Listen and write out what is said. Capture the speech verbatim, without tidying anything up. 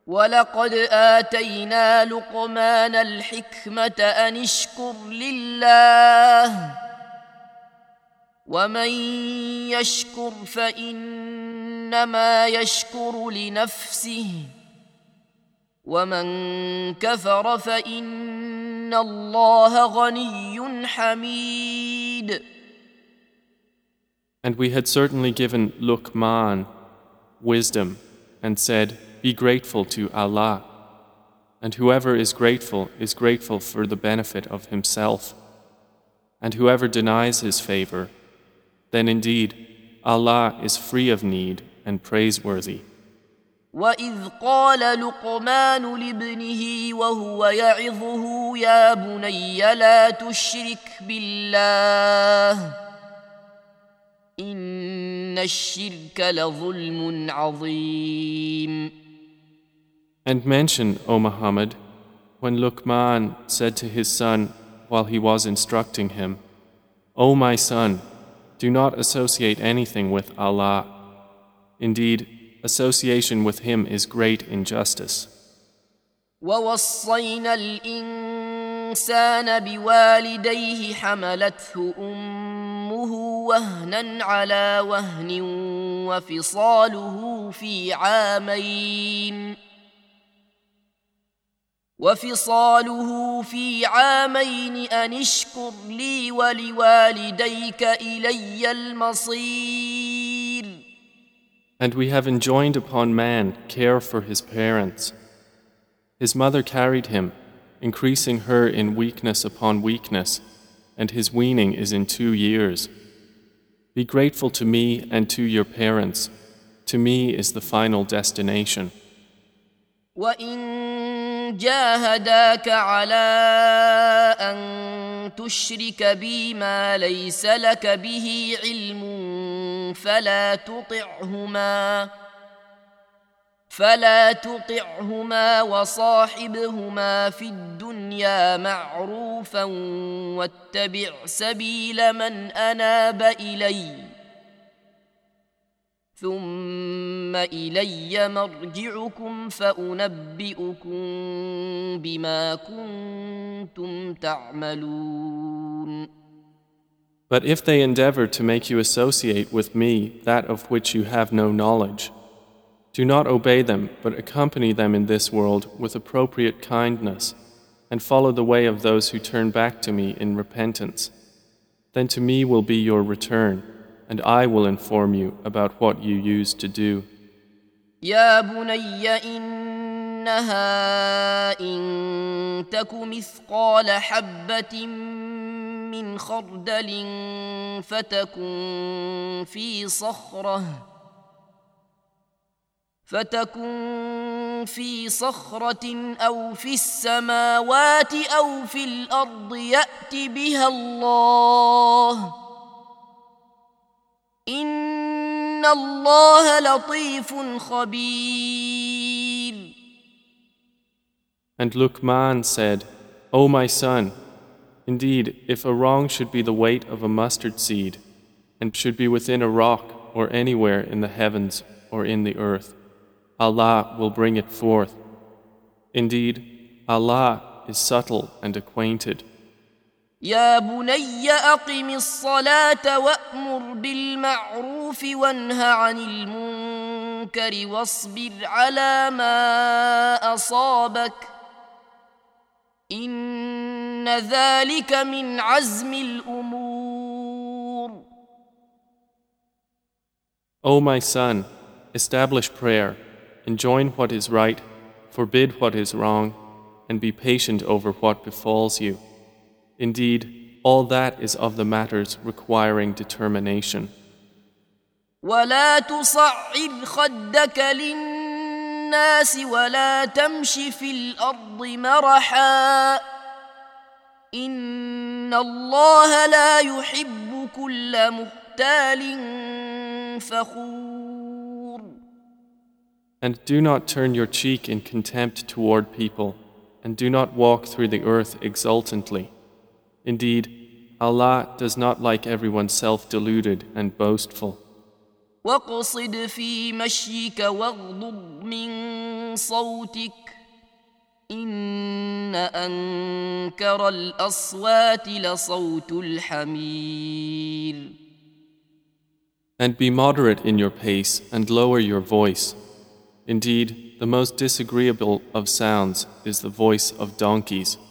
ولقد آتينا لقمان الحكمة أن اشكر لله ومن يشكر فإنما يشكر لنفسه ومن كفر فإن الله غني حميد. And we had certainly given Luqman wisdom and said, be grateful to Allah. And whoever is grateful is grateful for the benefit of himself. And whoever denies his favor, then indeed Allah is free of need and praiseworthy. وَإِذْ قَالَ لُقْمَانُ لِابْنِهِ وَهُوَ يَعِظُهُ يَا بُنَيَّ لَا تُشْرِكْ بِاللَّهِ إِنَّ الشِّرْكَ لَظُلْمٌ عَظِيمٌ. And mention, O Muhammad, when Luqman said to his son while he was instructing him, O my son, do not associate anything with Allah. Indeed, association with Him is great injustice. وَوَصَّيْنَا الْإِنسَانَ بِوَالِدَيْهِ حَمَلَتْهُ أُمُّهُ وَهْنًا عَلَى وَهْنٍ وَفِصَالُهُ فِي عَامَيْنِ وفصاله في عامين أن اشكر لي ولوالديك إلي المصير. And we have enjoined upon man care for his parents. His mother carried him, increasing her in weakness upon weakness, and his weaning is in two years. Be grateful to me and to your parents. To me is the final destination. وَإِن جَاهَدَاكَ عَلَىٰ أَن تُشْرِكَ بِي مَا لَيْسَ لَكَ بِهِ عِلْمٌ فَلَا تُطِعْهُمَا فَلَا تُطِعْهُمَا وَصَاحِبْهُمَا فِي الدُّنْيَا مَعْرُوفًا وَاتَّبِعْ سَبِيلَ مَنْ أَنَابَ إِلَيَّ ثم إلي مرجعكم فأنبئكم بما كنتم تعملون. But if they endeavor to make you associate with me that of which you have no knowledge, do not obey them, but accompany them in this world with appropriate kindness, and follow the way of those who turn back to me in repentance. Then to me will be your return, and I will inform you about what you used to do. يا بني إنها إن تك مثقال حبة من خردل فتكن في صخرة فتكن في صخرة أو في السماوات أو في الأرض يأت بها الله إن الله لطيف خبير. And Luqman said, O my son, indeed, if a wrong should be the weight of a mustard seed, and should be within a rock or anywhere in the heavens or in the earth, Allah will bring it forth. Indeed, Allah is subtle and acquainted. يا بني أقم الصلاة وأمر بالمعروف وانه عن المنكر واصبر على ما أصابك إن ذلك من عزم الأمور. O my son, establish prayer, enjoin what is right, forbid what is wrong, and be patient over what befalls you. Indeed, all that is of the matters requiring determination. ولا تصعر خدك للناس ولا تمش في الأرض مرحا إن الله لا يحب كل مختال فخور. And do not turn your cheek in contempt toward people, and do not walk through the earth exultantly. Indeed, Allah does not like everyone self-deluded and boastful. واقصد في مشيك واغضض من صوتك إن أنكر الأصوات لصوت الحمير. And be moderate in your pace and lower your voice. Indeed, the most disagreeable of sounds is the voice of donkeys.